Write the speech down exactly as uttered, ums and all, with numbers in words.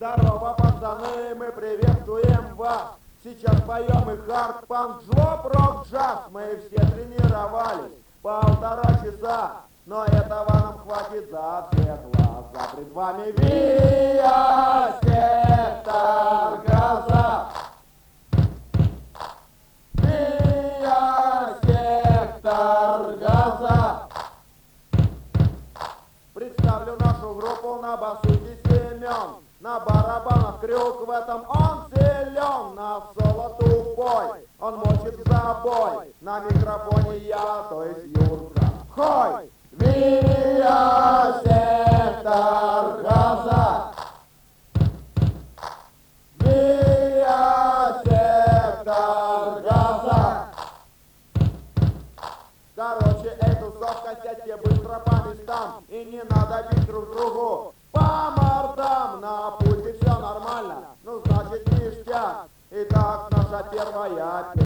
Здорово, пацаны, мы приветствуем вас. Сейчас поем и хард, панк, жлоб, рок, джаз. Мы все тренировались полтора часа, но этого нам хватит за всех вас. За пред вами Виа Сектор Газа. Виа Сектор Газа. Представлю нашу группу: на басу Семен, на барабанах Крюк, в этом он силен, на соло тупой, он мочит в забой, на микрофоне я, то есть Юрка. Хой! Виа Сектор Газа! Виа Сектор Газа! Короче, эй, тусовка, сядьте быстро по местам, и не надо бить друг другу по мордам. На пульте все нормально, ну значит ништяк. Итак, наша первая песня.